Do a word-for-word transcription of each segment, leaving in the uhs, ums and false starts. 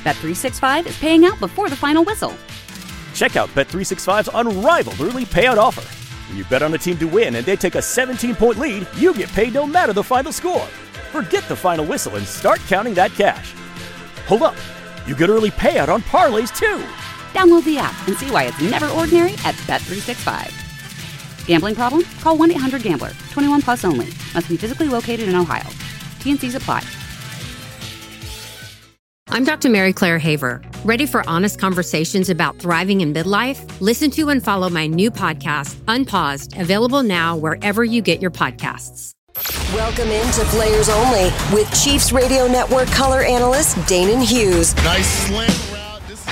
Bet three sixty-five is paying out before the final whistle. Check out Bet three sixty-five's unrivaled early payout offer. When you bet on a team to win and they take a seventeen-point lead, you get paid no matter the final score. Forget the final whistle and start counting that cash. Hold up. You get early payout on parlays, too. Download the app and see why it's never ordinary at Bet three sixty-five. Gambling problem? Call one eight hundred gambler. twenty-one plus only. Must be physically located in Ohio. T N Cs apply. I'm Doctor Mary Claire Haver. Ready for honest conversations about thriving in midlife? Listen to and follow my new podcast, Unpaused, available now wherever you get your podcasts. Welcome into Players Only with Chiefs Radio Network color analyst Danon Hughes. Nice slant route. This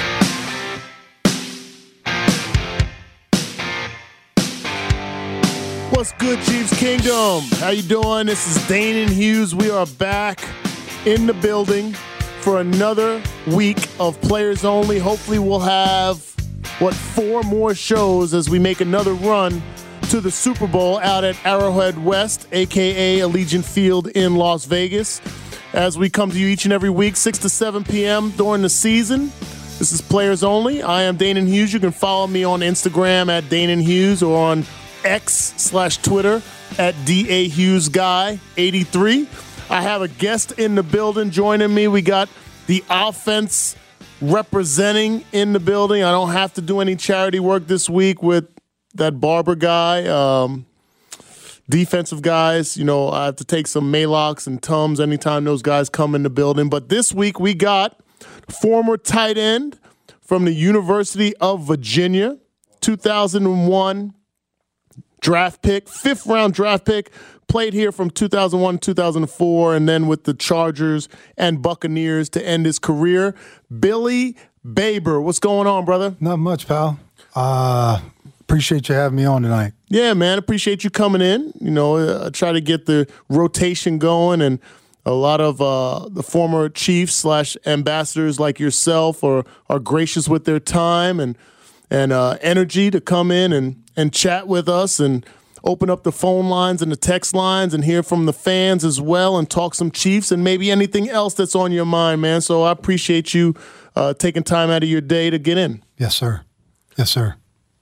What's good, Chiefs Kingdom? How you doing? This is Danon Hughes. We are back in the building for another week of Players Only. Hopefully we'll have, what, four more shows as we make another run to the Super Bowl out at Arrowhead West, a k a. Allegiant Field in Las Vegas. As we come to you each and every week, six to seven p.m. during the season. This is Players Only. I am Danon Hughes. You can follow me on Instagram at Danon Hughes or on X slash Twitter at D A Hughes Guy eighty-three. I have a guest in the building joining me. We got the offense representing in the building. I don't have to do any charity work this week with that Barber guy. Um, defensive guys, you know, I have to take some Maylocks and Tums anytime those guys come in the building. But this week we got former tight end from the University of Virginia, two thousand one draft pick, fifth round draft pick. Played here from two thousand one to two thousand four, and then with the Chargers and Buccaneers to end his career. Billy Baber, what's going on, brother? Not much, pal. Uh, appreciate you having me on tonight. Yeah, man, appreciate you coming in. You know, uh, try to get the rotation going, and a lot of uh, the former Chiefs slash ambassadors like yourself are are gracious with their time and and uh, energy to come in and and chat with us and open up the phone lines and the text lines and hear from the fans as well and talk some Chiefs and maybe anything else that's on your mind, man. So I appreciate you uh, taking time out of your day to get in. Yes, sir. Yes, sir.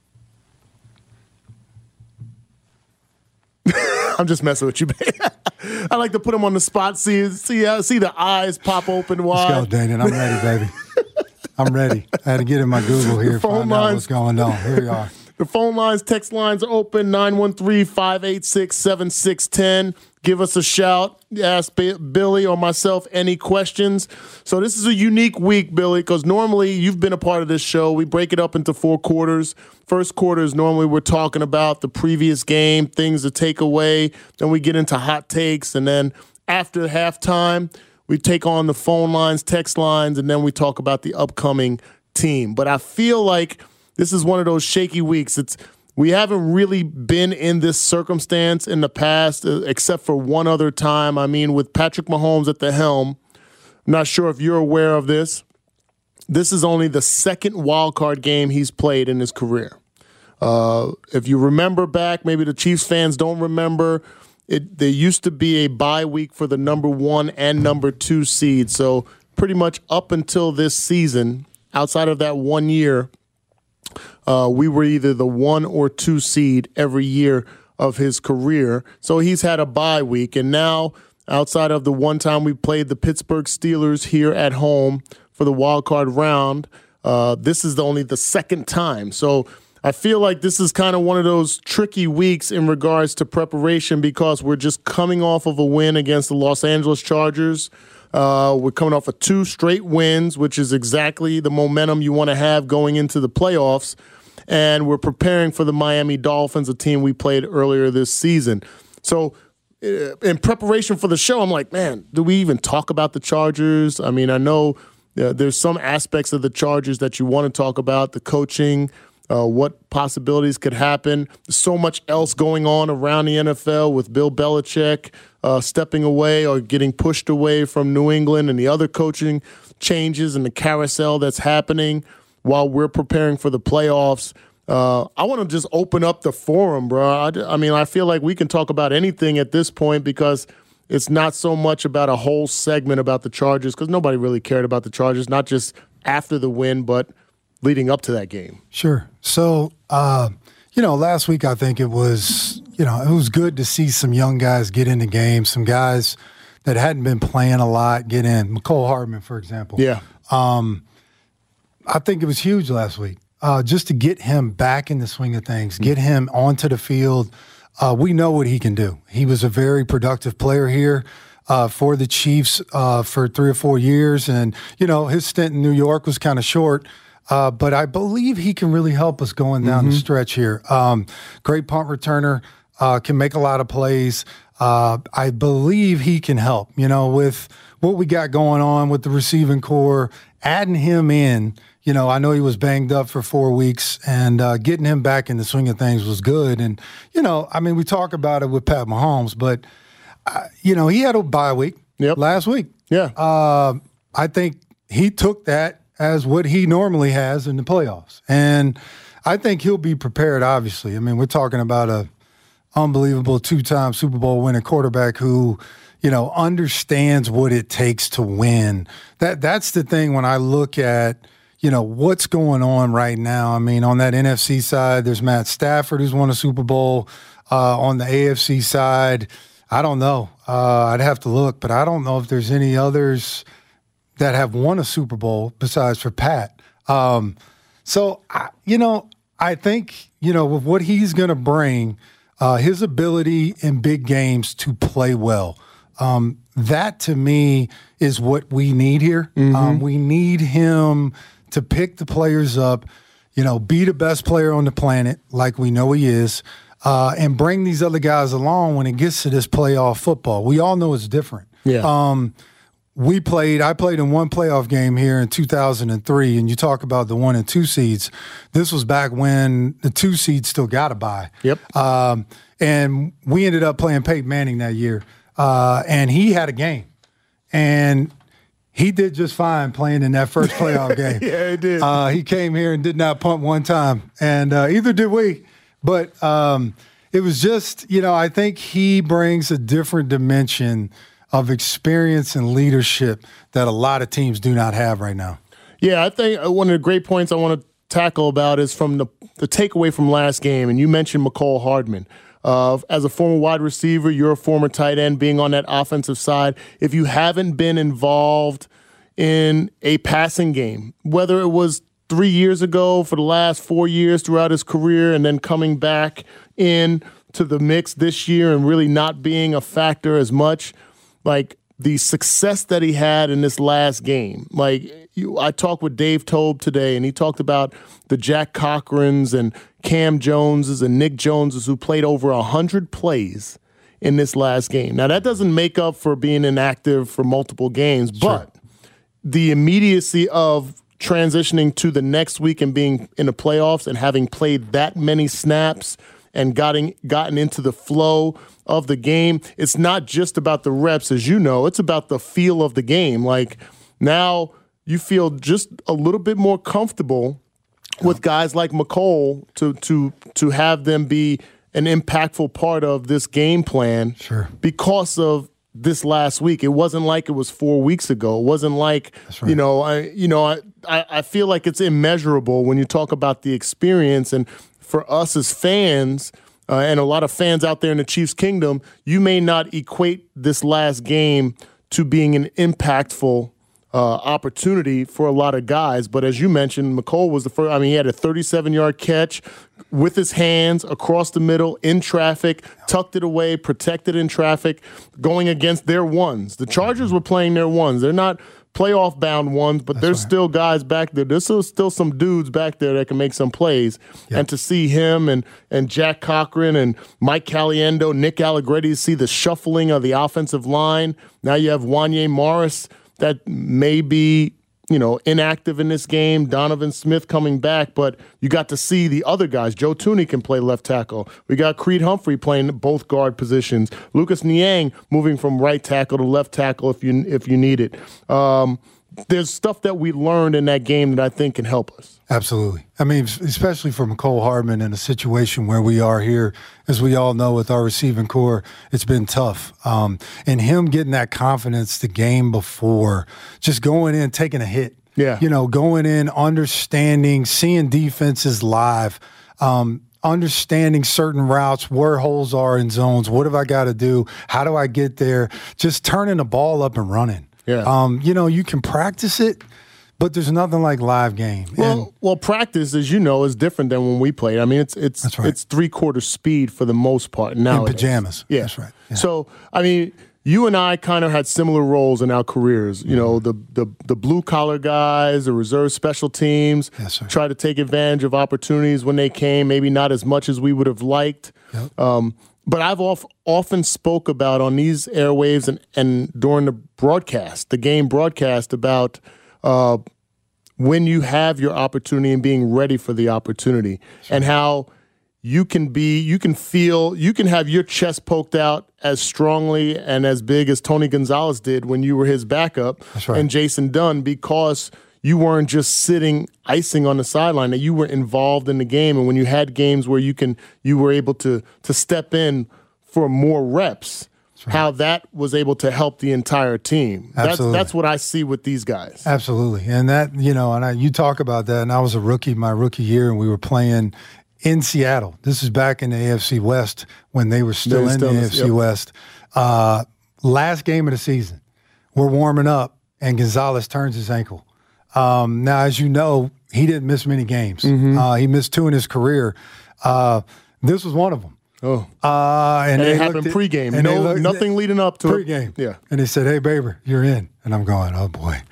I'm just messing with you, man. I like to put him on the spot, see see, uh, see the eyes pop open wide. Let's go, Danon. I'm ready, baby. I'm ready. I had to get in my Google here, find out what's going on. Here we are. The phone lines, text lines are open, nine one three, five eight six, seven six one zero. Give us a shout. Ask Billy or myself any questions. So this is a unique week, Billy, because normally you've been a part of this show. We break it up into four quarters. First quarter is normally we're talking about the previous game, things to take away. Then we get into hot takes. And then after halftime, we take on the phone lines, text lines, and then we talk about the upcoming team. But I feel like this is one of those shaky weeks. It's we haven't really been in this circumstance in the past, uh, except for one other time. I mean, with Patrick Mahomes at the helm. I'm not sure if you're aware of this. This is only the second wild card game he's played in his career. Uh, if you remember back, maybe the Chiefs fans don't remember, it, there used to be a bye week for the number one and number two seed. So pretty much up until this season, outside of that one year, Uh, we were either the one or two seed every year of his career. So he's had a bye week. And now, outside of the one time we played the Pittsburgh Steelers here at home for the wild card round, uh, this is the only the second time. So I feel like this is kind of one of those tricky weeks in regards to preparation because we're just coming off of a win against the Los Angeles Chargers. Uh, we're coming off of two straight wins, which is exactly the momentum you want to have going into the playoffs. And we're preparing for the Miami Dolphins, a team we played earlier this season. So uh, in preparation for the show, I'm like, man, do we even talk about the Chargers? I mean, I know uh, there's some aspects of the Chargers that you want to talk about, the coaching, uh, what possibilities could happen. There's so much else going on around the N F L with Bill Belichick uh, stepping away or getting pushed away from New England and the other coaching changes and the carousel that's happening while we're preparing for the playoffs. Uh, I want to just open up the forum, bro. I, I mean, I feel like we can talk about anything at this point because it's not so much about a whole segment about the Chargers, because nobody really cared about the Chargers, not just after the win, but leading up to that game. Sure. So, uh, you know, last week I think it was, you know, it was good to see some young guys get in the game, some guys that hadn't been playing a lot get in. Mecole Hardman, for example. Yeah. Um, I think it was huge last week. Uh, just to get him back in the swing of things, get him onto the field. Uh, we know what he can do. He was a very productive player here uh, for the Chiefs uh, for three or four years. And, you know, his stint in New York was kind of short. Uh, but I believe he can really help us going down mm-hmm. the stretch here. Um, great punt returner, uh, can make a lot of plays. Uh, I believe he can help, you know, with what we got going on with the receiving core, adding him in. You know, I know he was banged up for four weeks, and uh, getting him back in the swing of things was good. And, you know, I mean, we talk about it with Pat Mahomes, but, uh, you know, he had a bye week yep. last week. Yeah. Uh, I think he took that as what he normally has in the playoffs. And I think he'll be prepared, obviously. I mean, we're talking about a unbelievable two-time Super Bowl winning quarterback who, you know, understands what it takes to win. That That's the thing when I look at, you know, what's going on right now. I mean, on that N F C side, there's Matt Stafford who's won a Super Bowl. Uh, on the A F C side, I don't know. Uh, I'd have to look, but I don't know if there's any others that have won a Super Bowl besides for Pat. Um, so, I, you know, I think, you know, with what he's going to bring, uh, his ability in big games to play well, um, that to me is what we need here. Mm-hmm. Um, we need him to pick the players up, you know, be the best player on the planet, like we know he is, uh, and bring these other guys along when it gets to this playoff football. We all know it's different. Yeah. Um, we played, I played in one playoff game here in two thousand three, and you talk about the one and two seeds. This was back when the two seeds still got a bye. Yep. Um, and we ended up playing Peyton Manning that year, uh, and he had a game. And he did just fine playing in that first playoff game. Yeah, he did. Uh, he came here and did not punt one time, and uh, either did we. But um, it was just, you know, I think he brings a different dimension of experience and leadership that a lot of teams do not have right now. Yeah, I think one of the great points I want to tackle about is from the, the takeaway from last game, and you mentioned Mecole Hardman. Uh, as a former wide receiver, you're a former tight end, being on that offensive side. If you haven't been involved in a passing game, whether it was three years ago, for the last four years throughout his career, and then coming back in to the mix this year and really not being a factor as much, like the success that he had in this last game. Like you, I talked with Dave Tobe today, and he talked about the Jack Cochrans and Cam Joneses and Nick Joneses who played over one hundred plays in this last game. Now, that doesn't make up for being inactive for multiple games, sure. but the immediacy of transitioning to the next week and being in the playoffs and having played that many snaps and gotten, gotten into the flow of the game, it's not just about the reps, as you know. It's about the feel of the game. Like, now you feel just a little bit more comfortable with guys like Mecole to to to have them be an impactful part of this game plan. Sure. Because of this last week. It wasn't like it was four weeks ago. It wasn't like, That's right. you know, I you know, I, I, I feel like it's immeasurable when you talk about the experience. And for us as fans, uh, and a lot of fans out there in the Chiefs Kingdom, you may not equate this last game to being an impactful Uh, opportunity for a lot of guys. But as you mentioned, Mecole was the first. I mean, he had a thirty-seven-yard catch with his hands across the middle in traffic, tucked it away, protected in traffic, going against their ones. The Chargers were playing their ones. They're not playoff-bound ones, but That's there's right. still guys back there. There's still, still some dudes back there that can make some plays. Yep. And to see him and, and Jack Cochran and Mike Caliendo, Nick Allegretti, see the shuffling of the offensive line. Now you have Wanye Morris that may be, you know, inactive in this game. Donovan Smith coming back, but you got to see the other guys. Joe Thuney can play left tackle. We got Creed Humphrey playing both guard positions. Lucas Niang moving from right tackle to left tackle if you if you need it. Um, there's stuff that we learned in that game that I think can help us. Absolutely. I mean, especially for Mecole Hardman in a situation where we are here, as we all know with our receiving core, it's been tough. Um, and him getting that confidence the game before, just going in, taking a hit. Yeah. You know, going in, understanding, seeing defenses live, um, understanding certain routes, where holes are in zones, what have I got to do, how do I get there, just turning the ball up and running. Yeah. Um, you know, you can practice it, but there's nothing like live game. Well, and, well, practice, as you know, is different than when we played. I mean, it's it's That's right. it's three quarter speed for the most part now. In pajamas. Yeah, That's right. Yeah. So, I mean, you and I kind of had similar roles in our careers. You know, the the the blue collar guys, the reserve special teams, Yes, sir. try to take advantage of opportunities when they came. Maybe not as much as we would have liked. Yep. Um, but I've oft, often spoke about on these airwaves and, and during the broadcast, the game broadcast, about uh, when you have your opportunity and being ready for the opportunity, sure. and how you can be, you can feel, you can have your chest poked out as strongly and as big as Tony Gonzalez did when you were his backup, That's right. and Jason Dunn, because you weren't just sitting icing on the sideline, that you were involved in the game. And when you had games where you can, you were able to to step in for more reps, right. how that was able to help the entire team. Absolutely. That's that's what I see with these guys. Absolutely. And that, you know, and I, you talk about that, and I was a rookie my rookie year, and we were playing in Seattle. This is back in the A F C West when they were still They're in still the in, A F C yep. West. Uh, last game of the season, we're warming up, and Gonzalez turns his ankle. Um, now, as you know, he didn't miss many games. Mm-hmm. Uh, he missed two in his career. Uh, this was one of them. Oh, uh, and, and they it happened at, pregame. and No, looked, nothing leading up to pregame. it. Yeah, and they said, "Hey, Baber, you're in," and I'm going, "Oh boy."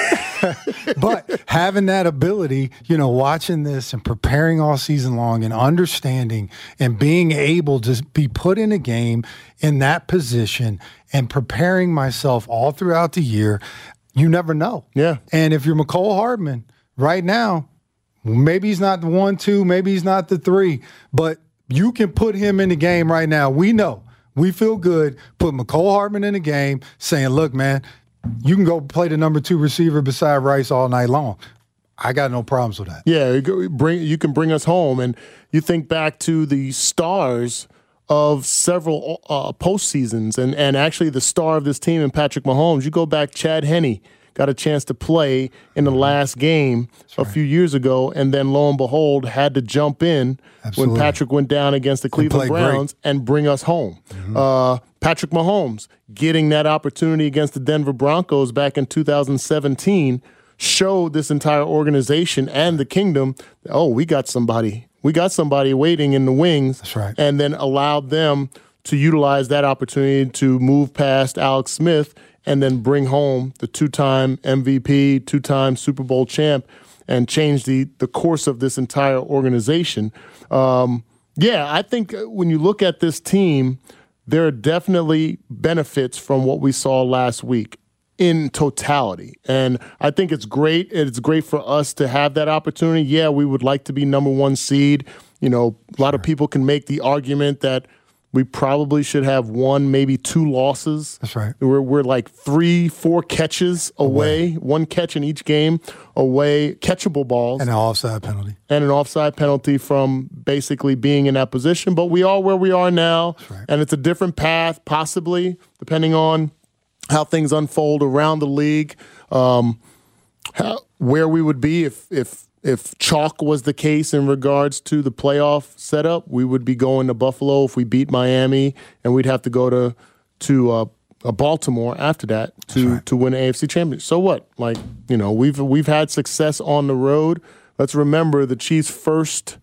But having that ability, you know, watching this and preparing all season long and understanding and being able to be put in a game in that position and preparing myself all throughout the year, you never know. Yeah. And if you're Mecole Hardman right now, maybe he's not the one, two, maybe he's not the three, but you can put him in the game right now. We know. We feel good. Put Mecole Hardman in the game saying, look, man, you can go play the number two receiver beside Rice all night long. I got no problems with that. Yeah, you can bring, you can bring us home. And you think back to the stars of several uh, postseasons, and, and actually the star of this team in Patrick Mahomes. You go back, Chad Henne got a chance to play in the last game That's a right. few years ago, and then lo and behold had to jump in Absolutely. when Patrick went down against the Cleveland Browns great. and bring us home. Mm-hmm. Uh, Patrick Mahomes getting that opportunity against the Denver Broncos back in two thousand seventeen showed this entire organization and the kingdom, oh, we got somebody. We got somebody waiting in the wings. That's right. And then allowed them to utilize that opportunity to move past Alex Smith and then bring home the two-time M V P, two-time Super Bowl champ, and change the the course of this entire organization. Um, yeah, I think when you look at this team, there are definitely benefits from what we saw last week in totality. And I think it's great. It's great for us to have that opportunity. Yeah, we would like to be number one seed. You know, a lot sure. of people can make the argument that we probably should have one, maybe two losses. That's right. We're, we're like three, four catches away, away, one catch in each game away, catchable balls. And an offside penalty. And an offside penalty from basically being in that position. But we are where we are now, right. and it's a different path, possibly, depending on how things unfold around the league, um, how, where we would be if if If chalk was the case in regards to the playoff setup, we would be going to Buffalo if we beat Miami, and we'd have to go to to uh, uh, Baltimore after that to right. to win an A F C championship. So what? Like, you know, we've we've had success on the road. Let's remember the Chiefs' first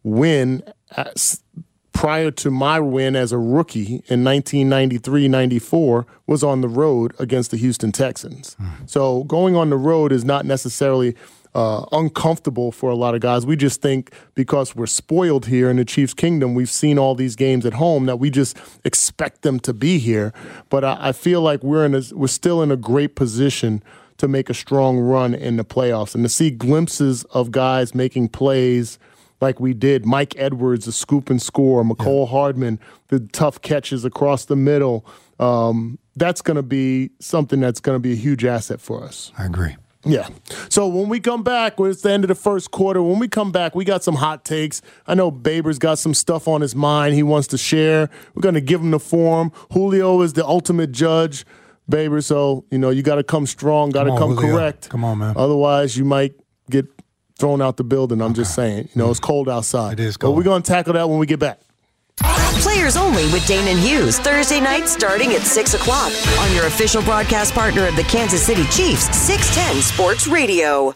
win at, prior to my win as a rookie in nineteen ninety-three ninety-four was on the road against the Houston Texans. Mm. So going on the road is not necessarily Uh, uncomfortable for a lot of guys. We just think because we're spoiled here in the Chiefs' kingdom, we've seen all these games at home, that we just expect them to be here. But I, I feel like we're in a, we're still in a great position to make a strong run in the playoffs, and to see glimpses of guys making plays like we did. Mike Edwards, the scoop and score. Mecole yeah. Hardman, the tough catches across the middle. Um, that's going to be something that's going to be a huge asset for us. I agree. Yeah. So when we come back, well, it's the end of the first quarter. When we come back, we got some hot takes. I know Baber's got some stuff on his mind he wants to share. We're going to give him the forum. Julio is the ultimate judge, Baber. So, you know, you got to come strong, got to come, come correct. Come on, man. Otherwise, you might get thrown out the building. I'm okay. just saying. You know, it's cold outside. It is cold. But we're going to tackle that when we get back. Players Only with Dane and Hughes, Thursday night starting at six o'clock on your official broadcast partner of the Kansas City Chiefs, six ten Sports Radio.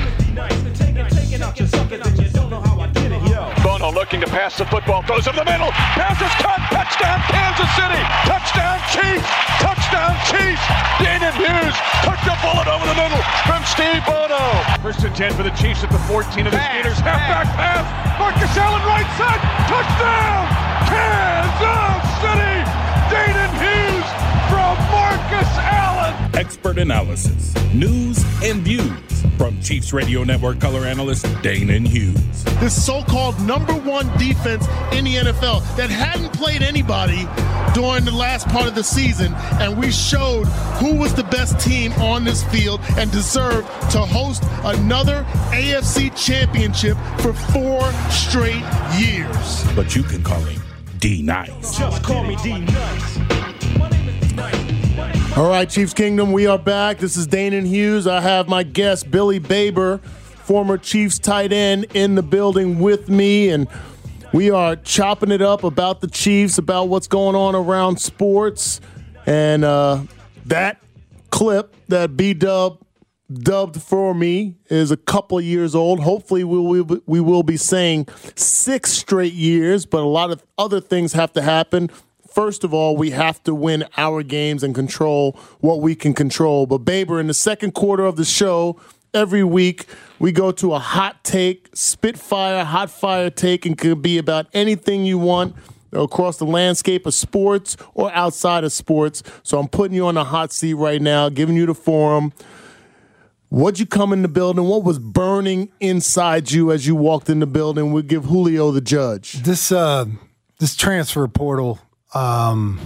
Bono looking to pass the football, throws in the middle, pass is caught, touchdown Kansas City, touchdown Chiefs, touchdown Chiefs. Dane and Hughes took the bullet over the middle from Steve Bono. First and ten for the Chiefs at the fourteen of the Steelers. Halfback pass, Marcus Allen right side, touchdown Kansas City. Dane and Hughes from Marcus Allen. Expert analysis, news, and views from Chiefs Radio Network color analyst Dane and Hughes. This so-called number one defense in the N F L that hadn't played anybody during the last part of the season, and we showed who was the best team on this field and deserved to host another A F C championship for four straight years. But you can call him D-Nice. Just call me D-Nice. All right, Chiefs Kingdom, we are back. This is Dane and Hughes. I have my guest, Billy Baber, former Chiefs tight end, in the building with me, and we are chopping it up about the Chiefs, about what's going on around sports, and uh, that clip that B-Dub dubbed for me is a couple of years old. Hopefully we will, we will be saying six straight years, but a lot of other things have to happen. First of all, we have to win our games and control what we can control. But, Baber, in the second quarter of the show, every week we go to a hot take, spitfire, hot fire take, and could be about anything you want across the landscape of sports or outside of sports. So I'm putting you on the hot seat right now, giving you the forum. What'd you come in the building? What was burning inside you as you walked in the building? We'll give Julio the judge. This, uh, this transfer portal – Um,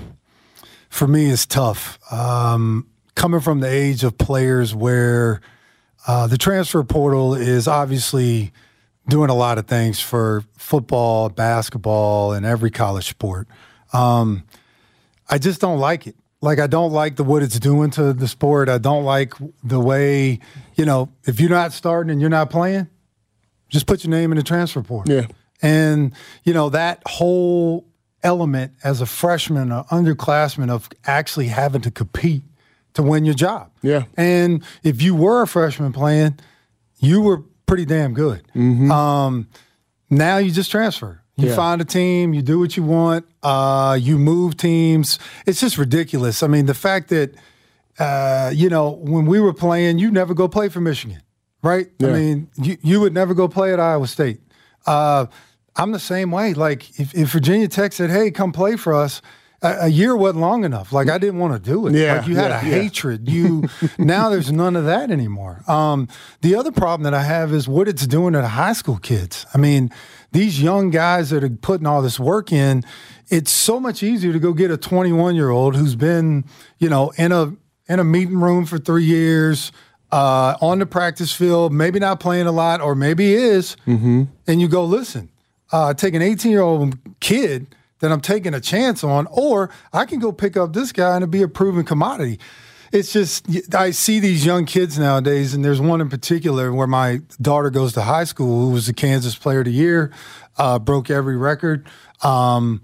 for me, is tough. Um, coming from the age of players where uh, the transfer portal is obviously doing a lot of things for football, basketball, and every college sport. Um, I just don't like it. Like, I don't like the what it's doing to the sport. I don't like the way, you know, if you're not starting and you're not playing, just put your name in the transfer portal. Yeah. And, you know, that whole element as a freshman or underclassman of actually having to compete to win your job. Yeah. And if you were a freshman playing, you were pretty damn good. Mm-hmm. Um, now you just transfer. You yeah. find a team, you do what you want, uh, you move teams. It's just ridiculous. I mean, the fact that, uh, you know, when we were playing, you never go play for Michigan, right? Yeah. I mean, you, you would never go play at Iowa State. Uh, I'm the same way. Like, if, if Virginia Tech said, hey, come play for us, a, a year wasn't long enough. Like, I didn't want to do it. Yeah, like, you had yeah, a yeah. hatred. You Now there's none of that anymore. Um, the other problem that I have is what it's doing to the high school kids. I mean, these young guys that are putting all this work in, it's so much easier to go get a twenty-one-year-old who's been, you know, in a in a meeting room for three years, uh, on the practice field, maybe not playing a lot, or maybe he is, mm-hmm. and you go, listen, Uh, take an eighteen-year-old kid that I'm taking a chance on, or I can go pick up this guy and it'll be a proven commodity. It's just, I see these young kids nowadays, and there's one in particular where my daughter goes to high school who was the Kansas Player of the Year, uh, broke every record, um,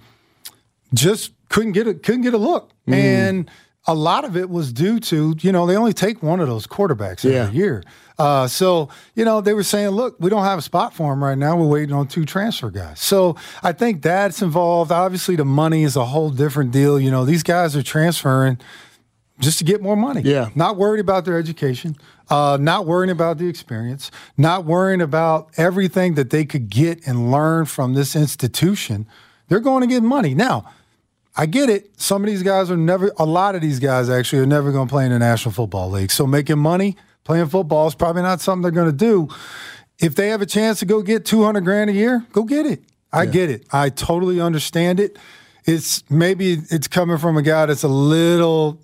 just couldn't get a, couldn't get a look. Mm. And a lot of it was due to, you know, they only take one of those quarterbacks every yeah. year. Uh, so, you know, they were saying, look, we don't have a spot for him right now. We're waiting on two transfer guys. So I think that's involved. Obviously, the money is a whole different deal. You know, these guys are transferring just to get more money. Yeah. Not worried about their education, uh, not worrying about the experience, not worrying about everything that they could get and learn from this institution. They're going to get money. Now, I get it. Some of these guys are never, a lot of these guys actually are never going to play in the National Football League. So making money, playing football is probably not something they're going to do. If they have a chance to go get two hundred grand a year, go get it. I yeah. get it. I totally understand it. It's maybe it's coming from a guy that's a little,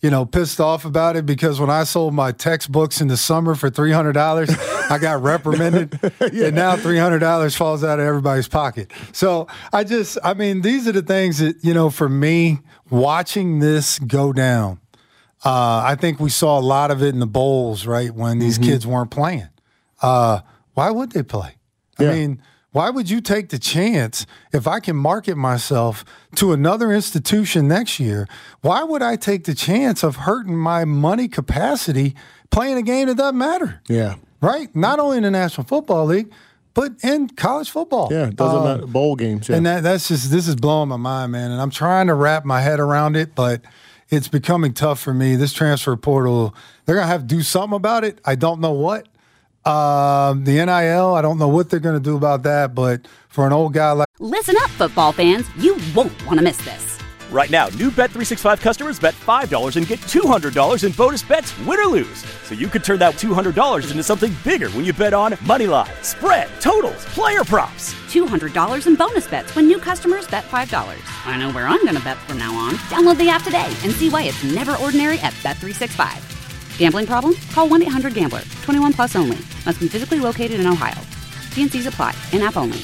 you know, pissed off about it because when I sold my textbooks in the summer for three hundred dollars, I got reprimanded. yeah. And now three hundred dollars falls out of everybody's pocket. So I just, I mean, these are the things that, you know, for me, watching this go down, uh, I think we saw a lot of it in the bowls, right, when these mm-hmm. kids weren't playing. Uh, why would they play? I yeah. mean, why would you take the chance if I can market myself to another institution next year? Why would I take the chance of hurting my money capacity playing a game that doesn't matter? Yeah. Right? Not only in the National Football League, but in college football. Yeah, it doesn't uh, matter. Bowl games. Yeah. And that, that's just, this is blowing my mind, man. And I'm trying to wrap my head around it, but it's becoming tough for me. This transfer portal, they're going to have to do something about it. I don't know what. Um, the N I L, I don't know what they're going to do about that, but for an old guy like... Listen up, football fans. You won't want to miss this. Right now, new Bet three sixty-five customers bet five dollars and get two hundred dollars in bonus bets, win or lose. So you could turn that two hundred dollars into something bigger when you bet on money line, spread, totals, player props. two hundred dollars in bonus bets when new customers bet five dollars. I know where I'm going to bet from now on. Download the app today and see why it's never ordinary at Bet three sixty-five. Gambling problem? Call one eight hundred gambler. twenty-one plus only. Must be physically located in Ohio. T N Cs apply. In-app only.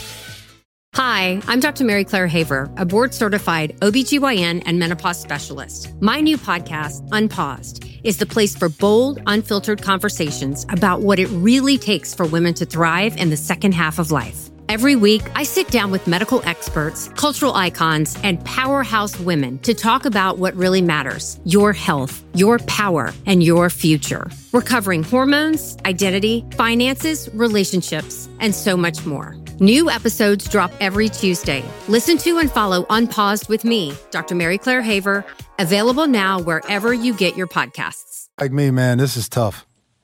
Hi, I'm Doctor Mary Claire Haver, a board-certified O B G Y N and menopause specialist. My new podcast, Unpaused, is the place for bold, unfiltered conversations about what it really takes for women to thrive in the second half of life. Every week, I sit down with medical experts, cultural icons, and powerhouse women to talk about what really matters: your health, your power, and your future. We're covering hormones, identity, finances, relationships, and so much more. New episodes drop every Tuesday. Listen to and follow Unpaused with me, Doctor Mary Claire Haver, available now wherever you get your podcasts. Like me, man, this is tough.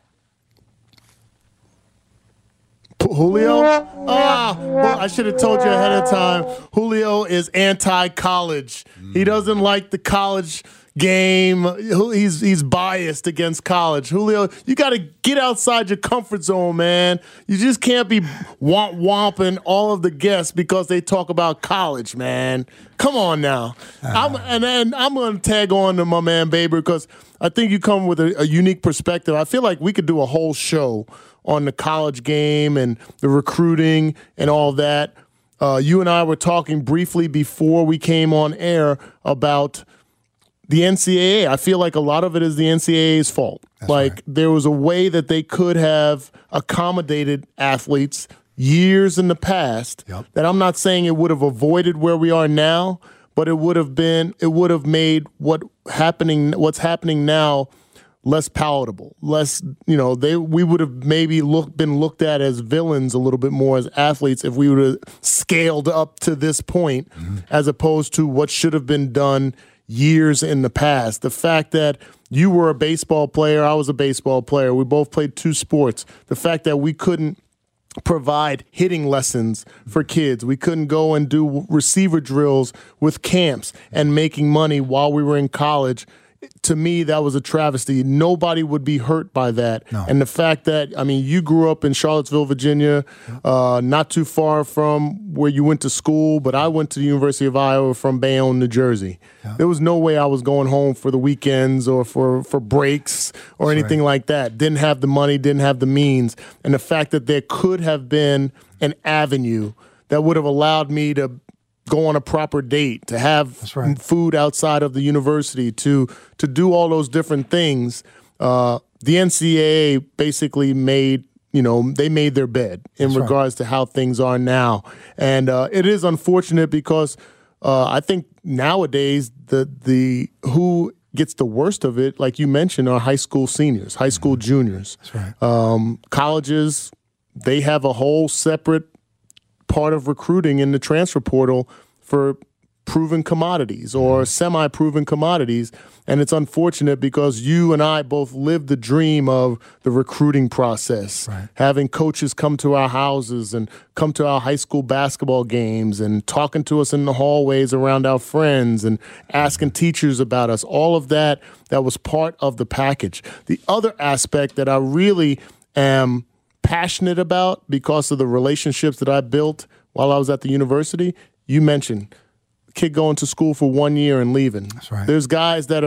Julio? Ah, well, I should have told you ahead of time. Julio is anti-college. He doesn't like the college game. He's he's biased against college. Julio, you got to get outside your comfort zone, man. You just can't be womp womping all of the guests because they talk about college, man. Come on now. Uh-huh. I'm, and then I'm going to tag on to my man Baber because I think you come with a, a unique perspective. I feel like we could do a whole show on the college game and the recruiting and all that. Uh, you and I were talking briefly before we came on air about the N C double A. I feel like a lot of it is the N C double A's fault. That's like right. There was a way that they could have accommodated athletes years in the past yep. that I'm not saying it would have avoided where we are now, but it would have been, it would have made what happening, what's happening now less palatable, less, you know, they we would have maybe look, been looked at as villains a little bit more as athletes if we would have scaled up to this point mm-hmm. as opposed to what should have been done years in the past. The fact that you were a baseball player, I was a baseball player, we both played two sports. The fact that we couldn't provide hitting lessons for kids. We couldn't go and do receiver drills with camps and making money while we were in college. To me, that was a travesty. Nobody would be hurt by that. No. And the fact that, I mean, you grew up in Charlottesville, Virginia, uh, not too far from where you went to school, but I went to the University of Iowa from Bayonne, New Jersey. Yeah. There was no way I was going home for the weekends or for, for breaks or That's anything right. like that. Didn't have the money, didn't have the means. And the fact that there could have been an avenue that would have allowed me to go on a proper date, to have right. food outside of the university, to to do all those different things. Uh, the N C double A basically made, you know, they made their bed in That's regards right. to how things are now. And uh, it is unfortunate because uh, I think nowadays the the who gets the worst of it, like you mentioned, are high school seniors, high school mm-hmm. juniors. That's right. Um, colleges, they have a whole separate part of recruiting in the transfer portal for proven commodities or semi-proven commodities. And it's unfortunate because you and I both lived the dream of the recruiting process, right. having coaches come to our houses and come to our high school basketball games and talking to us in the hallways around our friends and asking teachers about us. All of that, that was part of the package. The other aspect that I really am passionate about because of the relationships that I built while I was at the university, you mentioned kid going to school for one year and leaving. That's right. There's guys that are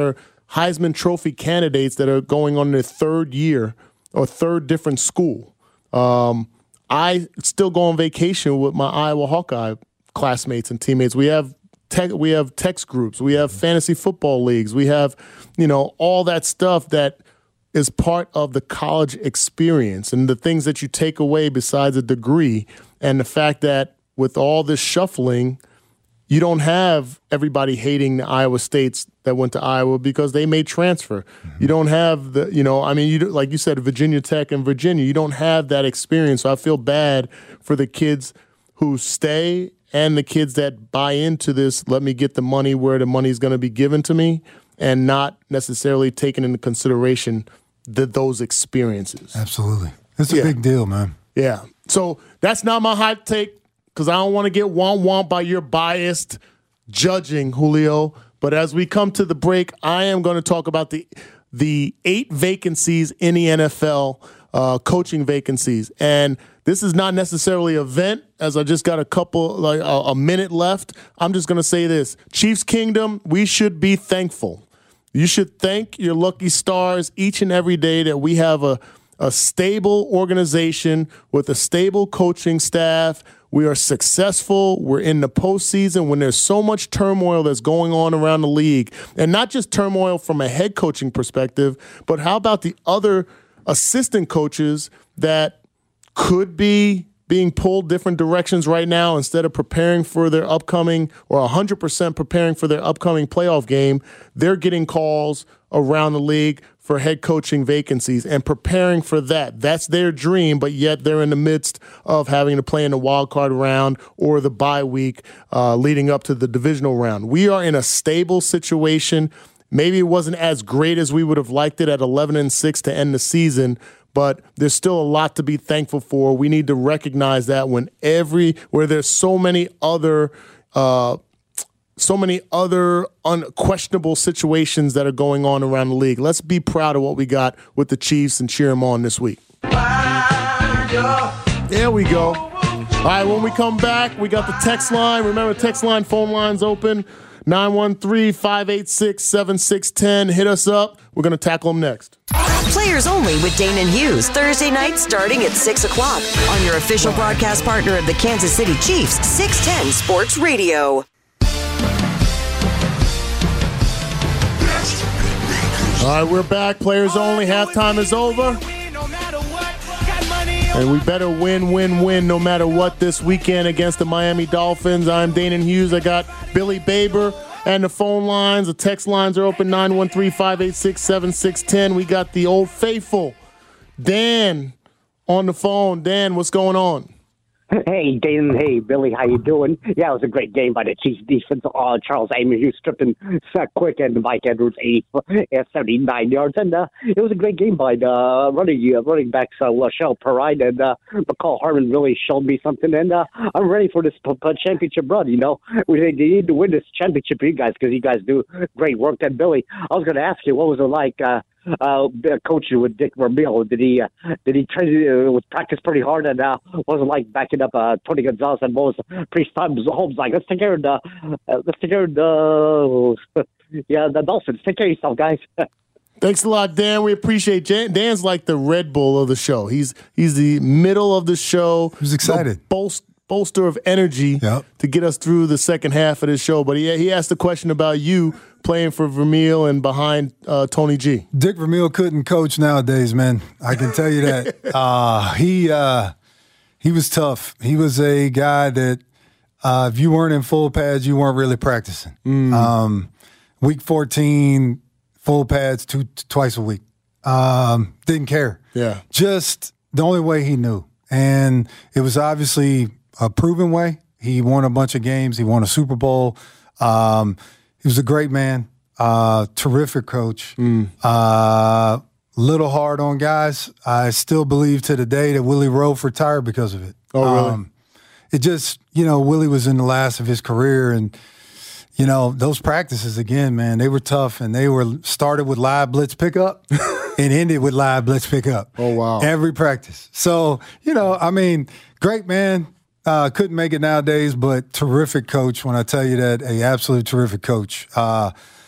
Heisman Trophy candidates that are going on their third year or third different school. Um, I still go on vacation with my Iowa Hawkeye classmates and teammates. We have tech, we have text groups. We have fantasy football leagues. We have, you know, all that stuff that is part of the college experience and the things that you take away besides a degree, and the fact that with all this shuffling, you don't have everybody hating the Iowa States that went to Iowa because they may transfer. Mm-hmm. You don't have the, you know, I mean, you like you said, Virginia Tech and Virginia, you don't have that experience. So I feel bad for the kids who stay and the kids that buy into this, let me get the money where the money is going to be given to me, and not necessarily taking into consideration the, those experiences. Absolutely. It's a yeah. big deal, man. Yeah. So that's not my hot take, because I don't want to get womp-womp by your biased judging, Julio. But as we come to the break, I am going to talk about the the eight vacancies in the N F L, uh, coaching vacancies. And this is not necessarily an event, as I just got a couple, like a, a minute left. I'm just going to say this. Chiefs Kingdom, we should be thankful. You should thank your lucky stars each and every day that we have a, a stable organization with a stable coaching staff. We are successful. We're in the postseason when there's so much turmoil that's going on around the league. And not just turmoil from a head coaching perspective, but how about the other assistant coaches that could be being pulled different directions right now instead of preparing for their upcoming, or one hundred percent preparing for their upcoming playoff game. They're getting calls around the league for head coaching vacancies and preparing for that. That's their dream, but yet they're in the midst of having to play in the wild card round or the bye week uh, leading up to the divisional round. We are in a stable situation. Maybe it wasn't as great as we would have liked it at eleven and six to end the season, but there's still a lot to be thankful for. We need to recognize that when every where there's so many other uh, so many other unquestionable situations that are going on around the league. Let's be proud of what we got with the Chiefs and cheer them on this week. There we go. All right, when we come back, we got the text line. Remember, text line, phone line's open. nine one three, five eight six, seven six one zero. Hit us up. We're going to tackle them next. Players Only with Dane and Hughes, Thursday night starting at six o'clock on your official broadcast partner of the Kansas City Chiefs, six ten Sports Radio. All right, we're back. Players Only. Halftime is over. And we better win, win, win no matter what this weekend against the Miami Dolphins. I'm Dane Hughes. I got Billy Baber and the phone lines. The text lines are open, nine one three, five eight six, seven six one zero. We got the old faithful, Dan, on the phone. Dan, what's going on? Hey, Dane. Hey, Billy. How you doing? Yeah, it was a great game by the Chiefs defense. Uh, Charles Amon stripped and sacked quick, and Mike Edwards eighty, seventy-nine yards. And uh, it was a great game by the uh, running uh, running backs, uh, Lachelle Perrine and uh, McCall Harmon really showed me something. And uh, I'm ready for this p- p- championship run. You know, we they need to win this championship for you guys because you guys do great work. And Billy, I was going to ask you, what was it like uh, uh, coaching with Dick Vermeil? Did he uh, did he train uh, with practice pretty hard? And uh, what was it like backing up uh, Tony Gonzalez and what was Priest Holmes like? Let's take care of the uh, let's take care of the uh, yeah the Dolphins. Take care of yourself, guys. Thanks a lot, Dan. We appreciate Jan- Dan's like the Red Bull of the show. He's he's the middle of the show. He's excited. Bolst, bolster of energy yep. to get us through the second half of this show. But he, he asked a question about you playing for Vermeil and behind uh, Tony G. Dick Vermeil couldn't coach nowadays, man. I can tell you that. uh, he uh, he was tough. He was a guy that uh, if you weren't in full pads, you weren't really practicing. Mm. Um, week fourteen, full pads two twice a week. Um, didn't care. Yeah. Just the only way he knew. And it was obviously a proven way. He won a bunch of games. He won a Super Bowl. Um, he was a great man, uh, terrific coach. Mm. Uh, little hard on guys. I still believe to the day that Willie Roaf retired because of it. Oh, really? Um, it just, you know, Willie was in the last of his career, and you know, those practices, again, man, they were tough, and they were started with live blitz pickup and ended with live blitz pickup. Oh, wow. Every practice. So, you know, I mean, great man. Uh, couldn't make it nowadays, but terrific coach when I tell you that, a absolute terrific coach. Uh,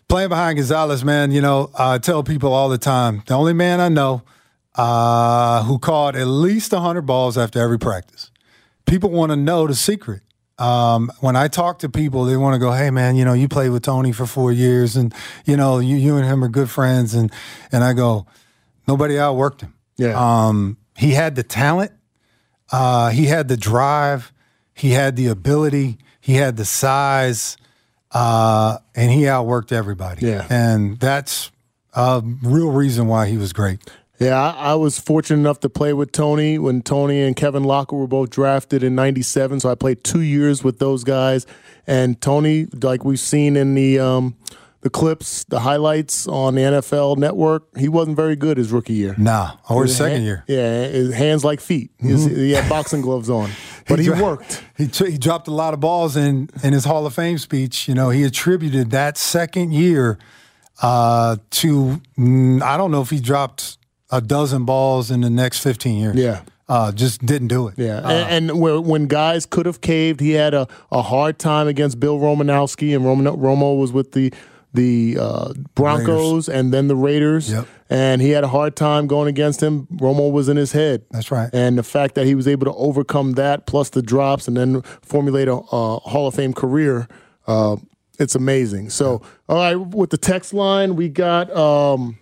Playing behind Gonzalez, man, you know, I tell people all the time, the only man I know uh, who caught at least one hundred balls after every practice. People want to know the secret. Um, when I talk to people, they want to go, hey, man, you know, you played with Tony for four years and, you know, you, you and him are good friends. And, and I go, nobody outworked him. Yeah. Um, he had the talent. Uh, he had the drive. He had the ability. He had the size. Uh, and he outworked everybody. Yeah. And that's a real reason why he was great. Yeah, I, I was fortunate enough to play with Tony when Tony and Kevin Locker were both drafted in ninety-seven. So I played two years with those guys. And Tony, like we've seen in the um, the clips, the highlights on the N F L Network, he wasn't very good his rookie year. Nah, or his, his second hand, year. Yeah, his hands like feet. Mm-hmm. He had boxing gloves on. But he, he worked. He, t- he dropped a lot of balls in, in his Hall of Fame speech. You know, he attributed that second year uh, to, mm, I don't know if he dropped a dozen balls in the next fifteen years. Yeah. Uh, just didn't do it. Yeah, uh, and, and where, when guys could have caved, he had a, a hard time against Bill Romanowski, and Romo, Romo was with the the uh, Broncos Raiders. And then the Raiders. Yep. And he had a hard time going against him. Romo was in his head. That's right. And the fact that he was able to overcome that, plus the drops, and then formulate a uh, Hall of Fame career, uh, it's amazing. So, all right, with the text line, we got, um,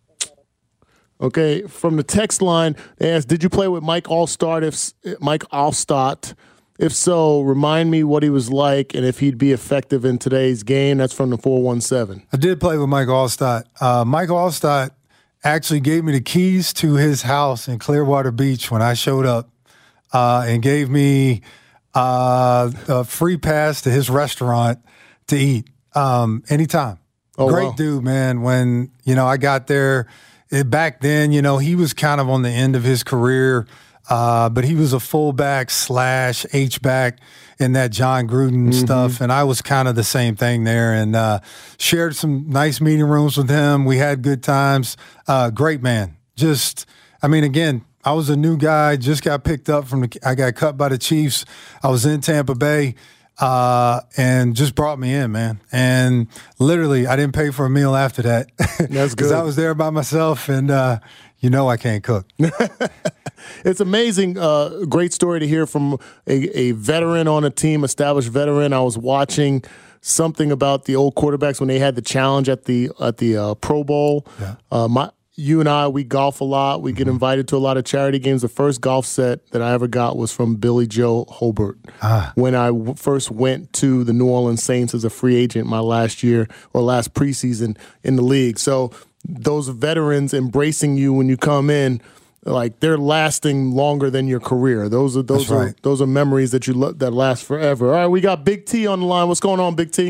okay, from the text line, they asked, did you play with Mike Alstott? If Mike Alstott? If so, remind me what he was like and if he'd be effective in today's game. That's from the four one seven. I did play with Mike Alstott. Uh, Mike Alstott actually gave me the keys to his house in Clearwater Beach when I showed up uh, and gave me uh, a free pass to his restaurant to eat um, anytime. Oh, Great wow. dude, man. When, you know, I got there, it, back then, you know, he was kind of on the end of his career. Uh, but he was a fullback slash H-back in that John Gruden mm-hmm. stuff, and I was kind of the same thing there, and uh, shared some nice meeting rooms with him. We had good times. Uh, great man. Just, I mean, again, I was a new guy, just got picked up from the – I got cut by the Chiefs. I was in Tampa Bay, uh, and just brought me in, man. And literally, I didn't pay for a meal after that. That's good. Because I was there by myself, and uh, you know I can't cook. It's amazing. Uh, great story to hear from a, a veteran on a team, established veteran. I was watching something about the old quarterbacks when they had the challenge at the at the uh, Pro Bowl. Yeah. Uh, my, you and I, we golf a lot. We get invited to a lot of charity games. The first golf set that I ever got was from Billy Joe Hobart. Ah. When I w- first went to the New Orleans Saints as a free agent my last year or last preseason in the league. So those veterans embracing you when you come in, like they're lasting longer than your career. Those are those That's are right. those are memories that you lo- that last forever. All right, we got Big T on the line. What's going on, Big T?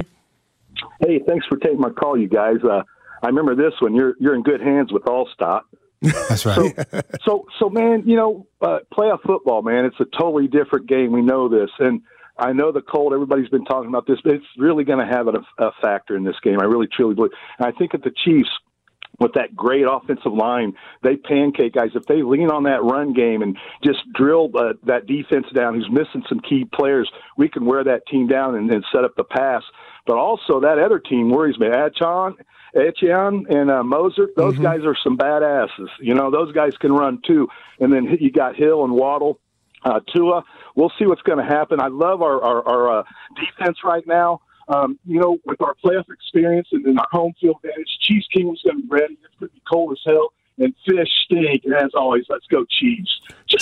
Hey, thanks for taking my call, you guys. Uh, I remember this one. You're you're in good hands with Alstott. That's right. So, so, so, man, you know, uh, playoff football, man, it's a totally different game. We know this, and I know the cold. Everybody's been talking about this, but it's really going to have a, a factor in this game. I really, truly believe. And I think that the Chiefs, with that great offensive line, they pancake guys. If they lean on that run game and just drill uh, that defense down, who's missing some key players, we can wear that team down and, and set up the pass. But also that other team worries me. Achane, Etienne, and uh, Moser, those mm-hmm. guys are some badasses. You know, those guys can run too. And then you got Hill and Waddle, uh, Tua. We'll see what's going to happen. I love our, our, our uh, defense right now. Um, you know, with our playoff experience and then our home field advantage, Chiefs Kingdom's going to be ready. It's going to be cold as hell, and fish stink. And as always, let's go Chiefs.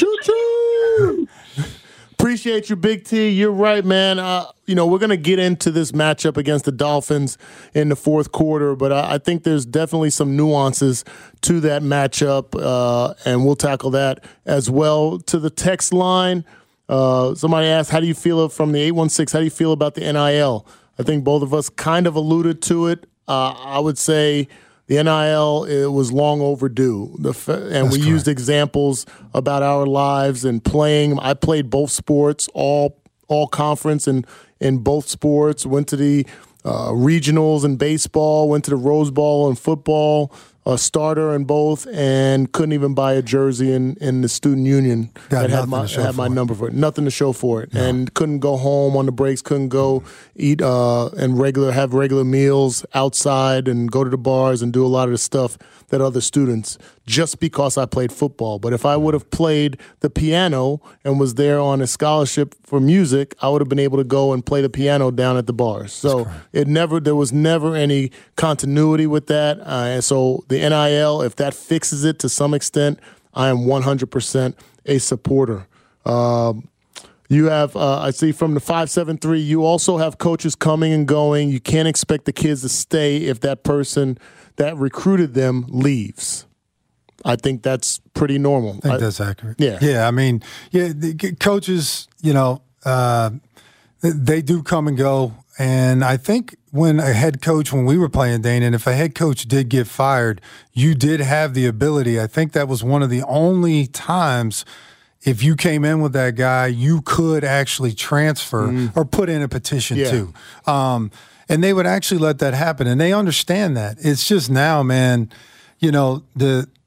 Choo-choo! Appreciate you, Big T. You're right, man. Uh, you know, we're going to get into this matchup against the Dolphins in the fourth quarter, but I, I think there's definitely some nuances to that matchup, uh, and we'll tackle that as well. To the text line, uh, somebody asked, how do you feel from the eight one six, how do you feel about the N I L? I think both of us kind of alluded to it. Uh, I would say the N I L, it was long overdue. The f- and That's we correct. used examples about our lives and playing. I played both sports, all all conference and in both sports. Went to the uh, regionals in baseball, went to the Rose Bowl in football. a starter in both, and couldn't even buy a jersey in, in the student union Got that had my had my number for it. Nothing to show for it, no. And couldn't go home on the breaks. Couldn't go eat uh, and regular have regular meals outside and go to the bars and do a lot of the stuff that other students. Just because I played football, but if I would have played the piano and was there on a scholarship for music, I would have been able to go and play the piano down at the bars. So it never there was never any continuity with that, uh, and so the N I L, if that fixes it to some extent, I am one hundred percent a supporter. Uh, you have, uh, I see from the five seven three, you also have coaches coming and going. You can't expect the kids to stay if that person that recruited them leaves. I think that's pretty normal. I think I, that's accurate. Yeah. Yeah, I mean, yeah, the coaches, you know, uh, they do come and go. And I think when a head coach, when we were playing, Dane, and if a head coach did get fired, you did have the ability. I think that was one of the only times if you came in with that guy, you could actually transfer mm. or put in a petition yeah. too. Um, and they would actually let that happen. And they understand that. It's just now, man, you know, the –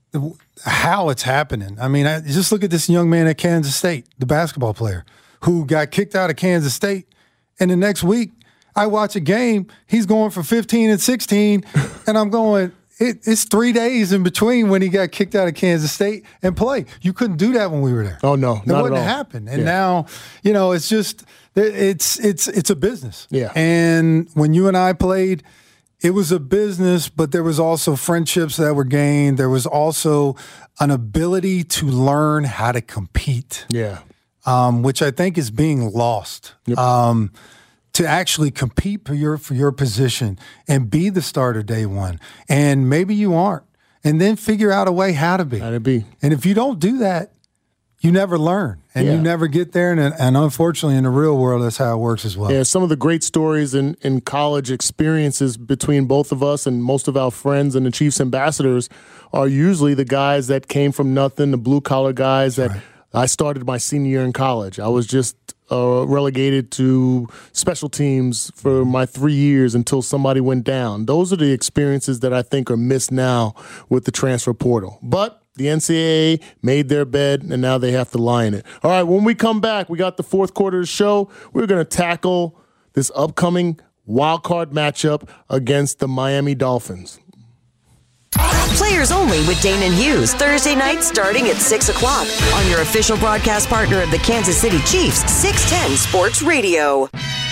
how it's happening. I mean, I, just look at this young man at Kansas State, the basketball player, who got kicked out of Kansas State. And the next week, I watch a game, he's going for fifteen and sixteen, and I'm going, it, it's three days in between when he got kicked out of Kansas State and play. You couldn't do that when we were there. Oh, no, it not wouldn't at all. happen. And yeah. now, you know, it's just, it's, it's, it's a business. Yeah. And when you and I played, it was a business, but there was also friendships that were gained. There was also an ability to learn how to compete. Yeah. Um, which I think is being lost. Yep. Um, to actually compete for your for your position and be the starter day one. And maybe you aren't. And then figure out a way how to be. How to be. And if you don't do that, you never learn. And yeah. you never get there. And, and unfortunately, in the real world, that's how it works as well. Yeah, some of the great stories in, in college experiences between both of us and most of our friends and the Chiefs ambassadors are usually the guys that came from nothing, the blue-collar guys that right. I started my senior year in college. I was just uh, relegated to special teams for my three years until somebody went down. Those are the experiences that I think are missed now with the transfer portal. But the N C double A made their bed, and now they have to lie in it. All right, when we come back, we got the fourth quarter of the show. We're going to tackle this upcoming wild card matchup against the Miami Dolphins. Players only with Dane and Hughes, Thursday night starting at six o'clock on your official broadcast partner of the Kansas City Chiefs, six ten Sports Radio.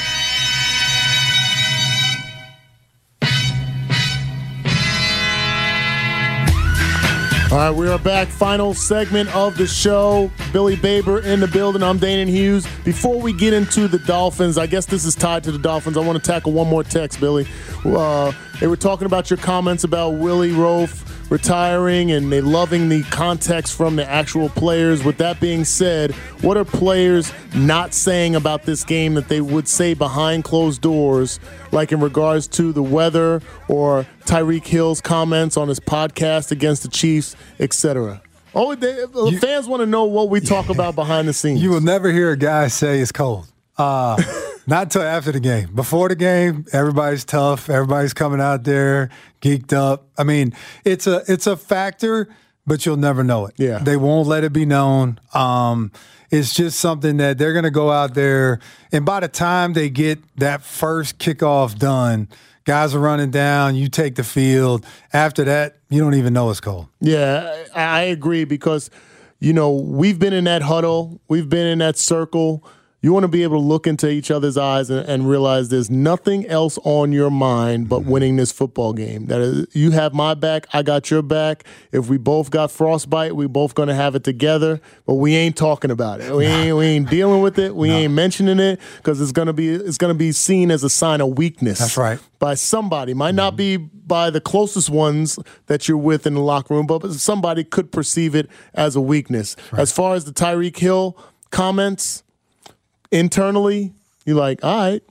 All right, we are back. Final segment of the show. Billy Baber in the building. I'm Dane Hughes. Before we get into the Dolphins, I guess this is tied to the Dolphins. I want to tackle one more text, Billy. Uh, they were talking about your comments about Willie Roaf retiring and they loving the context from the actual players. With that being said, what are players not saying about this game that they would say behind closed doors, like in regards to the weather or Tyreek Hill's comments on his podcast against the Chiefs, et cetera? Oh, they, the you, fans want to know what we talk about behind the scenes. You will never hear a guy say it's cold. Uh, not until after the game. Before the game, everybody's tough. Everybody's coming out there geeked up. I mean, it's a it's a factor, but you'll never know it. Yeah. They won't let it be known. Um, it's just something that they're going to go out there, and by the time they get that first kickoff done, guys are running down, you take the field. After that, you don't even know it's cold. Yeah, I agree because, you know, we've been in that huddle. We've been in that circle. You want to be able to look into each other's eyes and, and realize there's nothing else on your mind but winning this football game. That is, you have my back, I got your back. If we both got frostbite, we both going to have it together, but we ain't talking about it. We ain't, we ain't dealing with it. We no. ain't mentioning it because it's going to be it's going to be seen as a sign of weakness. That's right. By somebody. Might mm-hmm. not be by the closest ones that you're with in the locker room, but somebody could perceive it as a weakness. Right. As far as the Tyreek Hill comments, internally, you're like, all right,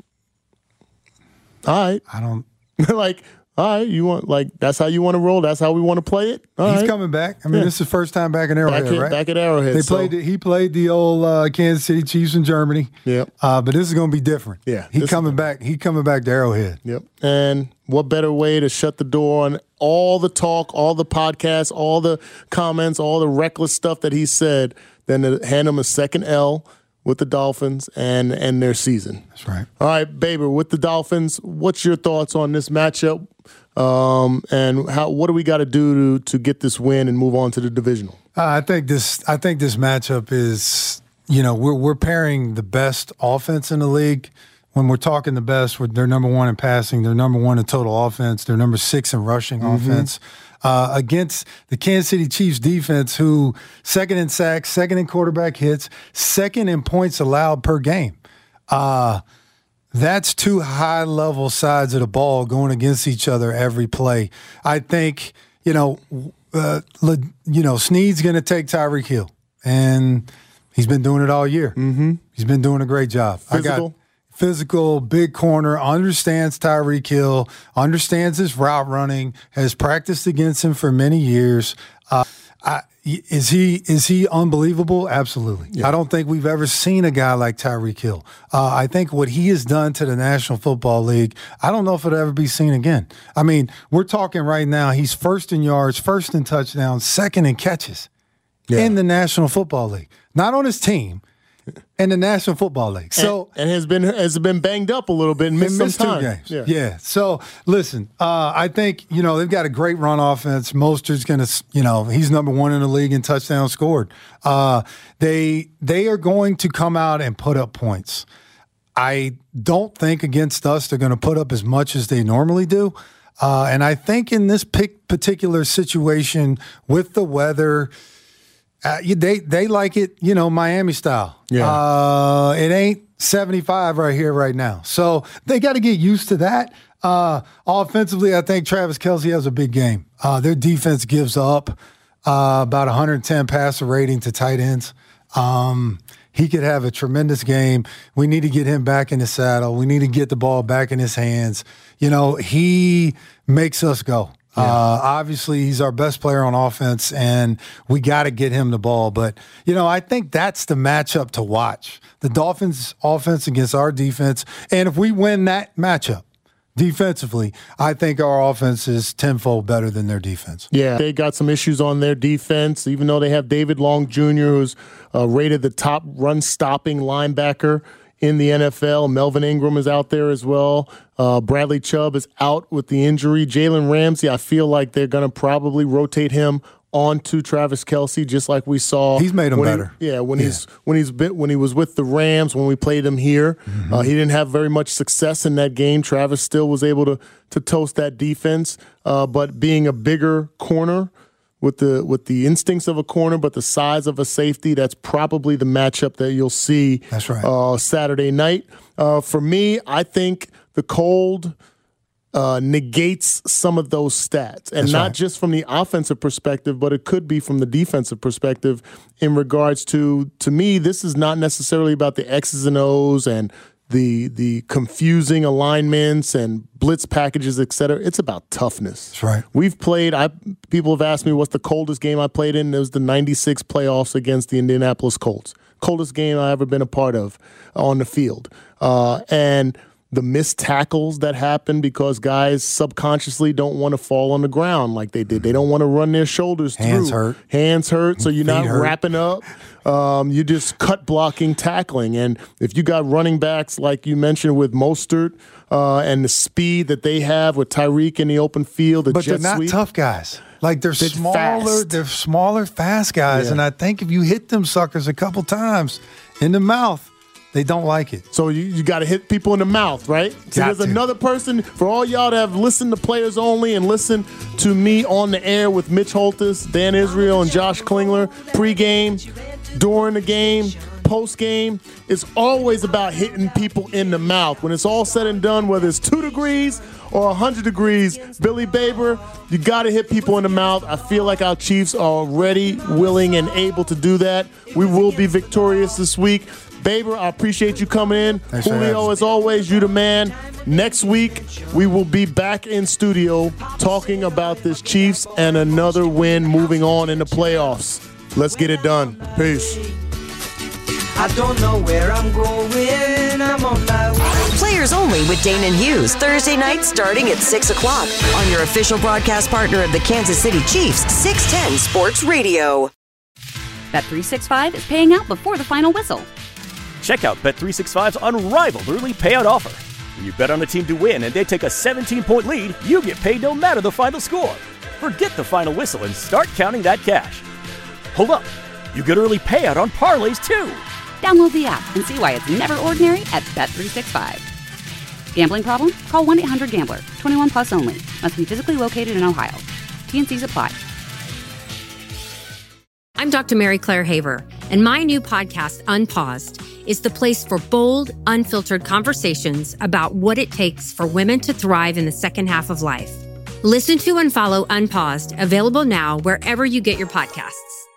all right. I don't like, all right. You want like that's how you want to roll. That's how we want to play it. All He's right. coming back. I mean, yeah. This is the first time back in Arrowhead, back at, right? Back at Arrowhead. They so. played. He played the old uh, Kansas City Chiefs in Germany. Yep. Uh, but this is going to be different. Yeah. He coming back. He coming back to Arrowhead. Yep. And what better way to shut the door on all the talk, all the podcasts, all the comments, all the reckless stuff that he said than to hand him a second L with the Dolphins and end their season. That's right. All right, Baber, with the Dolphins, what's your thoughts on this matchup? Um, and how what do we got to do to to get this win and move on to the divisional? Uh, I think this. I think this matchup is. You know, we're we're pairing the best offense in the league. When we're talking the best, they're number one in passing, they're number one in total offense, they're number six in rushing mm-hmm. offense. Uh, against the Kansas City Chiefs defense, who second in sacks, second in quarterback hits, second in points allowed per game. Uh, that's two high-level sides of the ball going against each other every play. I think, you know, uh, you know, Snead's going to take Tyreek Hill, and he's been doing it all year. Mm-hmm. He's been doing a great job. Physical. I got physical, big corner, understands Tyreek Hill, understands his route running, has practiced against him for many years. Uh, I, is he is he unbelievable? Absolutely. Yeah. I don't think we've ever seen a guy like Tyreek Hill. Uh, I think what he has done to the National Football League, I don't know if it'll ever be seen again. I mean, we're talking right now, he's first in yards, first in touchdowns, second in catches yeah. in the National Football League. Not on his team, in the National Football League. So and, and has been has been banged up a little bit and missed, missed some time. two games. Yeah. yeah. So listen, uh, I think you know they've got a great run offense. Mostert's going to, you know, he's number one in the league in touchdowns scored. Uh, they they are going to come out and put up points. I don't think against us they're going to put up as much as they normally do. Uh, and I think in this particular situation with the weather. Uh, they they like it, you know, Miami style. Yeah. Uh, it ain't seventy-five right here, right now. So they got to get used to that. Uh, offensively, I think Travis Kelce has a big game. Uh, their defense gives up uh, about one hundred ten passer rating to tight ends. Um, he could have a tremendous game. We need to get him back in the saddle. We need to get the ball back in his hands. You know, he makes us go. Yeah. Uh, obviously, he's our best player on offense, and we got to get him the ball. But, you know, I think that's the matchup to watch. The Dolphins' offense against our defense. And if we win that matchup defensively, I think our offense is tenfold better than their defense. Yeah, they got some issues on their defense, even though they have David Long Junior, who's uh, rated the top run-stopping linebacker in the N F L. Melvin Ingram is out there as well. Uh, Bradley Chubb is out with the injury. Jalen Ramsey, I feel like they're going to probably rotate him onto Travis Kelce, just like we saw. He's made him better. He, yeah, when yeah. he's when he's been, when he was with the Rams, when we played him here, mm-hmm. uh, he didn't have very much success in that game. Travis still was able to to toast that defense, uh, but being a bigger corner. With the with the instincts of a corner, but the size of a safety, that's probably the matchup that you'll see that's right. uh, Saturday night. Uh, for me, I think the cold uh, negates some of those stats. And that's not right. just from the offensive perspective, but it could be from the defensive perspective in regards to, to me, this is not necessarily about the X's and O's and the the confusing alignments and blitz packages, et cetera. It's about toughness. That's right. We've played, I people have asked me what's the coldest game I played in. It was the ninety-six playoffs against the Indianapolis Colts. Coldest game I've ever been a part of on the field. Uh, and the missed tackles that happen because guys subconsciously don't want to fall on the ground like they did. They don't want to run their shoulders through. Hands hurt. Hands hurt, so you're Feet not hurt. wrapping up. Um, you just cut blocking, tackling. And if you got running backs like you mentioned with Mostert uh, and the speed that they have with Tyreek in the open field, the but jet they're not sweep, tough guys. Like they're, they're smaller, fast. they're smaller, fast guys. Yeah. And I think if you hit them suckers a couple times in the mouth, they don't like it. So you, you got to hit people in the mouth, right? So got there's to. another person, for all y'all that have listened to Players Only and listened to me on the air with Mitch Holthus, Dan Israel, and Josh Klingler, pregame, during the game, postgame. It's always about hitting people in the mouth. When it's all said and done, whether it's two degrees or one hundred degrees, Billy Baber, you got to hit people in the mouth. I feel like our Chiefs are ready, willing, and able to do that. We will be victorious this week. Baber, I appreciate you coming in. Thanks Julio, as always, you the man. Next week, we will be back in studio talking about this Chiefs and another win moving on in the playoffs. Let's get it done. Peace. I don't know where I'm going. I'm on my way. Players Players only with Dane and Hughes, Thursday night starting at six o'clock on your official broadcast partner of the Kansas City Chiefs, six ten Sports Radio. Bet three sixty-five is paying out before the final whistle. Check out Bet three sixty-five's unrivaled early payout offer. When you bet on a team to win and they take a seventeen-point lead, you get paid no matter the final score. Forget the final whistle and start counting that cash. Hold up. You get early payout on parlays, too. Download the app and see why it's never ordinary at Bet three sixty-five. Gambling problem? Call one eight hundred gambler. twenty-one plus only. Must be physically located in Ohio. T N Cs apply. I'm Doctor Mary Claire Haver, and my new podcast, Unpaused, is the place for bold, unfiltered conversations about what it takes for women to thrive in the second half of life. Listen to and follow Unpaused, available now wherever you get your podcasts.